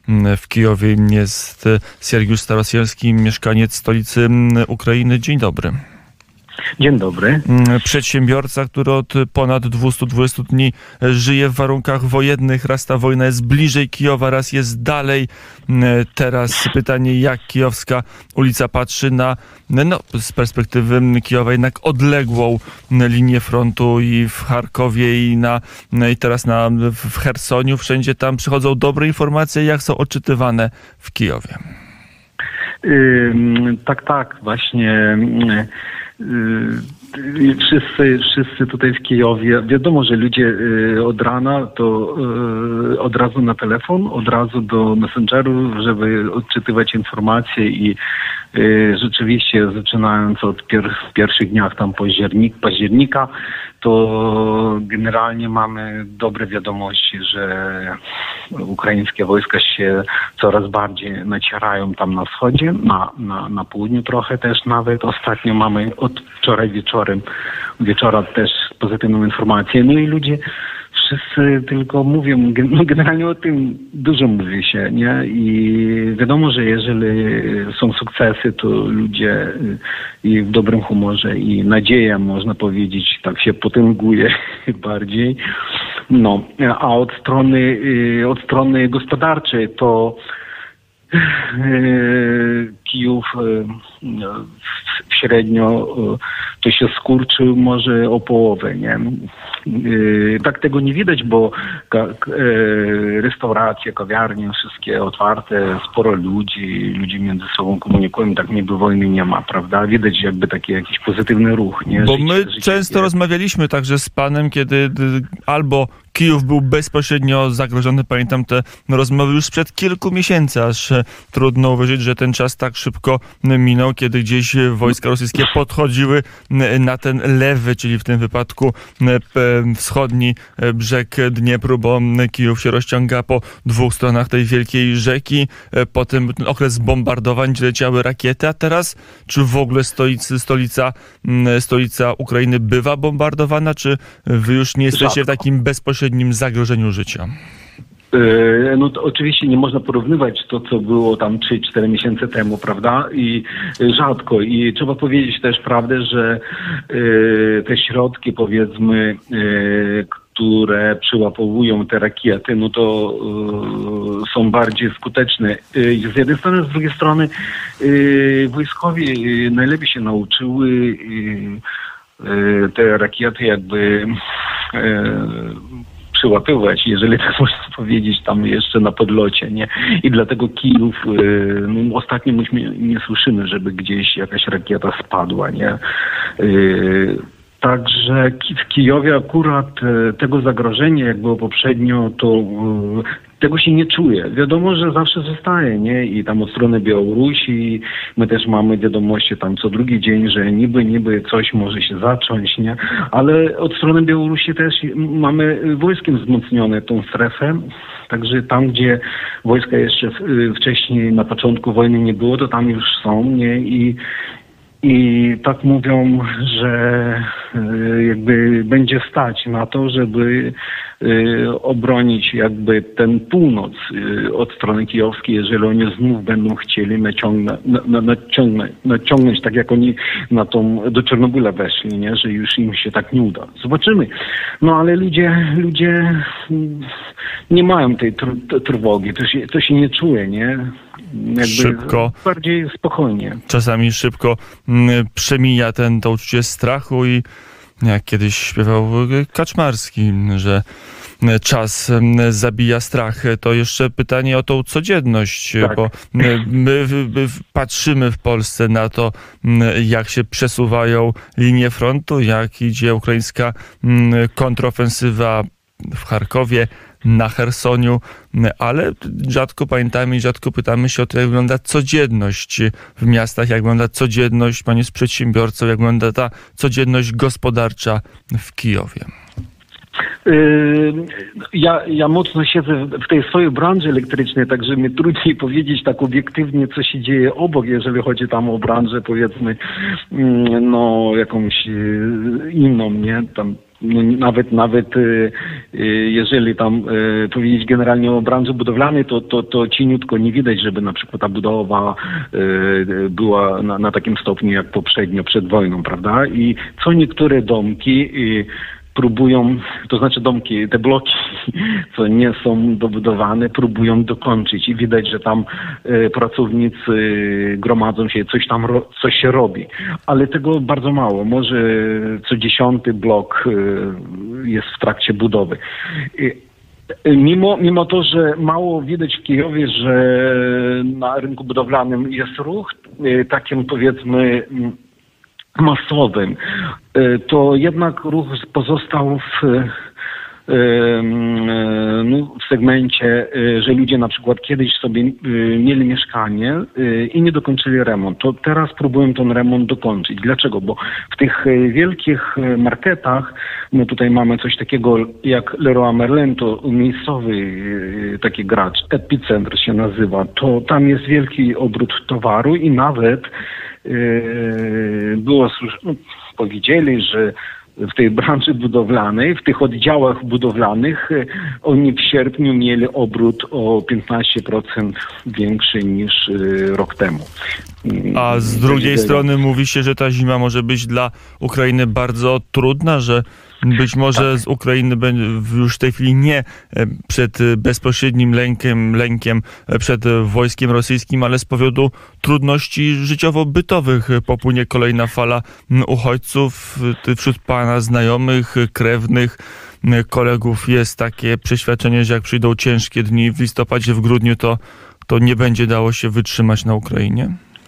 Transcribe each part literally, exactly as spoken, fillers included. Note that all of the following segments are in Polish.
w Kijowie jest Sergiusz Starosielski, mieszkaniec stolicy Ukrainy. Dzień dobry. Dzień dobry. Przedsiębiorca, który od ponad dwieście dwadzieścia dni żyje w warunkach wojennych. Raz ta wojna jest bliżej Kijowa, raz jest dalej. Teraz pytanie, jak kijowska ulica patrzy na, no, z perspektywy Kijowa jednak odległą linię frontu i w Charkowie i, na, no i teraz na, w Chersoniu. Wszędzie tam przychodzą dobre informacje, jak są odczytywane w Kijowie. Yy, tak, tak, właśnie... Yy, Wszyscy, wszyscy tutaj w Kijowie, wiadomo, że ludzie od rana to od razu na telefon, od razu do messengerów, żeby odczytywać informacje i rzeczywiście zaczynając od pier- w pierwszych dniach tam październik, października, to generalnie mamy dobre wiadomości, że ukraińskie wojska się coraz bardziej nacierają tam na wschodzie, na, na, na południu trochę też nawet. Ostatnio mamy od wczoraj wieczorem, wieczora też pozytywną informację. No i ludzie wszyscy tylko mówią, no generalnie o tym dużo mówi się, nie? I wiadomo, że jeżeli są sukcesy, to ludzie i w dobrym humorze i nadzieja, można powiedzieć, tak się potęguje bardziej. No, a od strony, od strony gospodarczej to Kijów średnio to się skurczył może o połowę, nie? Tak tego nie widać, bo restauracje, kawiarnie, wszystkie otwarte, sporo ludzi, ludzie między sobą komunikują, tak niby wojny nie ma, prawda? Widać jakby taki jakiś pozytywny ruch, nie? Bo życie, my życie często jest... rozmawialiśmy także z panem, kiedy albo Kijów był bezpośrednio zagrożony. Pamiętam te rozmowy już sprzed kilku miesięcy, aż trudno uwierzyć, że ten czas tak szybko minął, kiedy gdzieś wojska rosyjskie podchodziły na ten lewy, czyli w tym wypadku wschodni brzeg Dniepru, bo Kijów się rozciąga po dwóch stronach tej wielkiej rzeki. Potem okres bombardowań, gdzie leciały rakiety, a teraz czy w ogóle stolicy, stolica, stolica Ukrainy bywa bombardowana, czy wy już nie jesteście w takim bezpośrednim zagrożeniu życia? No to oczywiście nie można porównywać to, co było tam trzy cztery miesiące temu, prawda? I rzadko. I trzeba powiedzieć też prawdę, że te środki, powiedzmy, które przyłapowują te rakiety, no to są bardziej skuteczne. Z jednej strony, z drugiej strony wojskowi najlepiej się nauczyły te rakiety jakby przyłapywać, jeżeli tak można powiedzieć, tam jeszcze na podlocie, nie? I dlatego Kijów, no, ostatnio myśmy nie słyszymy, żeby gdzieś jakaś rakieta spadła, nie? Także w Kijowie akurat tego zagrożenia, jak było poprzednio, to tego się nie czuje. Wiadomo, że zawsze zostaje, nie? I tam od strony Białorusi my też mamy wiadomości tam co drugi dzień, że niby, niby coś może się zacząć, nie? Ale od strony Białorusi też mamy wojskiem wzmocnione tą strefę. Także tam, gdzie wojska jeszcze wcześniej na początku wojny nie było, to tam już są, nie? I I tak mówią, że jakby będzie stać na to, żeby obronić jakby ten północ od strony kijowskiej, jeżeli oni znów będą chcieli naciągnąć, naciągnąć, naciągnąć tak jak oni na tą, do Czarnobyla weszli, nie? Że już im się tak nie uda. Zobaczymy. No ale ludzie, ludzie nie mają tej tr- trwogi, to się, to się nie czuje, nie? Jakby szybko, bardziej spokojnie. Czasami szybko m, przemija ten, to uczucie strachu i jak kiedyś śpiewał Kaczmarski, że czas zabija strach. To jeszcze pytanie o tą codzienność, tak. Bo my, my, my patrzymy w Polsce na to, jak się przesuwają linie frontu, jak idzie ukraińska kontrofensywa w Charkowie, na Chersoniu, ale rzadko pamiętamy i rzadko pytamy się o to, jak wygląda codzienność w miastach, jak wygląda codzienność, pan jest przedsiębiorcą, jak wygląda ta codzienność gospodarcza w Kijowie. Ja, ja mocno siedzę w tej swojej branży elektrycznej, także mi trudniej powiedzieć tak obiektywnie, co się dzieje obok, jeżeli chodzi tam o branżę, powiedzmy, no jakąś inną, nie? Tam no, nawet nawet y, y, jeżeli tam y, powiedzieć generalnie o branży budowlanej, to, to, to cieniutko nie widać, żeby na przykład ta budowa y, była na, na takim stopniu jak poprzednio, przed wojną, prawda? I co niektóre domki y, próbują, to znaczy domki, te bloki, co nie są dobudowane, próbują dokończyć i widać, że tam e, pracownicy gromadzą się, coś tam, ro, coś się robi. Ale tego bardzo mało. Może co dziesiąty blok e, jest w trakcie budowy. E, Mimo, mimo to, że mało widać w Kijowie, że na rynku budowlanym jest ruch, e, takim powiedzmy masowym, to jednak ruch pozostał w, no, w segmencie, że ludzie na przykład kiedyś sobie mieli mieszkanie i nie dokończyli remont. To teraz próbują ten remont dokończyć. Dlaczego? Bo w tych wielkich marketach, no tutaj mamy coś takiego jak Leroy Merlin, to miejscowy taki gracz, Epicentr się nazywa, to tam jest wielki obrót towaru i nawet było, no, powiedzieli, że w tej branży budowlanej, w tych oddziałach budowlanych oni w sierpniu mieli obrót o piętnaście procent większy niż rok temu. A z drugiej strony mówi się, że ta zima może być dla Ukrainy bardzo trudna, że być może tak. z Ukrainy już w tej chwili nie przed bezpośrednim lękiem, lękiem przed wojskiem rosyjskim, ale z powodu trudności życiowo-bytowych popłynie kolejna fala uchodźców. Wśród pana znajomych, krewnych, kolegów jest takie przeświadczenie, że jak przyjdą ciężkie dni w listopadzie, w grudniu, to, to nie będzie dało się wytrzymać na Ukrainie?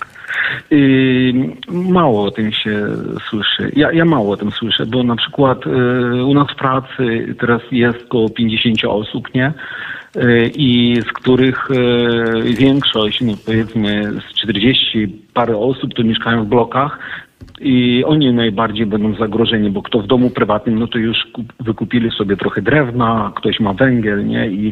Mało o tym się słyszy. Ja, ja mało o tym słyszę, bo na przykład u nas w pracy teraz jest około pięćdziesiąt osób, nie? I z których większość, no powiedzmy z czterdziestu parę osób, to mieszkają w blokach. I oni najbardziej będą zagrożeni, bo kto w domu prywatnym, no to już wykupili sobie trochę drewna, ktoś ma węgiel, nie? I,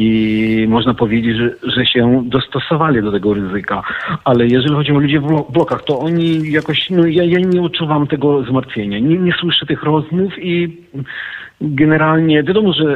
i można powiedzieć, że, że się dostosowali do tego ryzyka. Ale jeżeli chodzi o ludzi w blokach, to oni jakoś, no ja, ja nie odczuwam tego zmartwienia. Nie, nie słyszę tych rozmów i generalnie wiadomo, że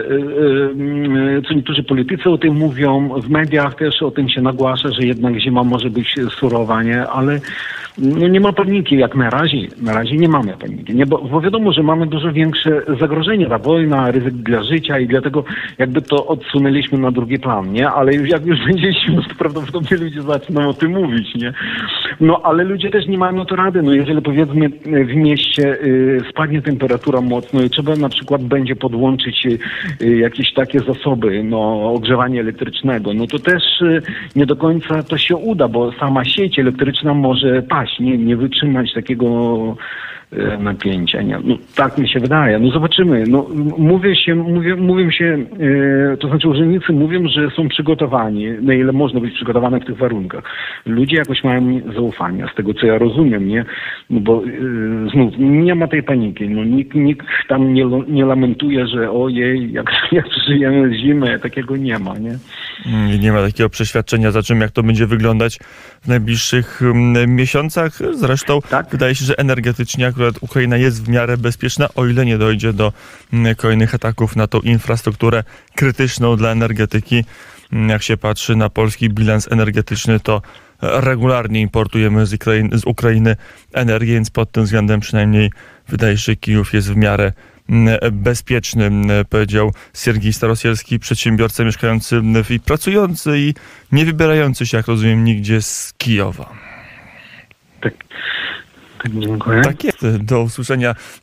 e, co niektórzy politycy o tym mówią, w mediach też o tym się nagłasza, że jednak zima może być surowa, nie? Ale no nie ma paniki jak na razie. Na razie nie mamy paniki. Nie, bo, bo wiadomo, że mamy dużo większe zagrożenie, ta wojna, ryzyk dla życia i dlatego jakby to odsunęliśmy na drugi plan, nie? Ale już, jak już będzie zimno, to prawdopodobnie ludzie zaczną o tym mówić, nie? No ale ludzie też nie mają na to rady. No jeżeli powiedzmy w mieście y, spadnie temperatura mocno i trzeba na przykład będzie podłączyć y, jakieś takie zasoby, no ogrzewanie elektrycznego, no to też y, nie do końca to się uda, bo sama sieć elektryczna może paść, nie, nie wytrzymać takiego e, napięcia. Nie? No, tak mi się wydaje. No zobaczymy. No, mówię się, mówię, mówią się, e, to znaczy urzędnicy mówią, że są przygotowani, na ile można być przygotowany w tych warunkach. Ludzie jakoś mają zaufanie, z tego co ja rozumiem, nie? No bo e, znów nie ma tej paniki. No, nikt, nikt tam nie, nie lamentuje, że ojej, jak, jak przeżyjemy zimę, takiego nie ma, nie? Nie ma takiego przeświadczenia, za czym jak to będzie wyglądać w najbliższych um, miesiącach. Zresztą tak? Wydaje się, że energetycznie akurat Ukraina jest w miarę bezpieczna, o ile nie dojdzie do um, kolejnych ataków na tą infrastrukturę krytyczną dla energetyki. Um, jak się patrzy na polski bilans energetyczny, to regularnie importujemy z Ukrainy, z Ukrainy energię, więc pod tym względem przynajmniej wydaje się, że Kijów jest w miarę bezpieczny, powiedział Siergiej Starosielski, przedsiębiorca mieszkający i pracujący i nie wybierający się, jak rozumiem, nigdzie z Kijowa. Tak, tak dziękuję. Tak jest. Do usłyszenia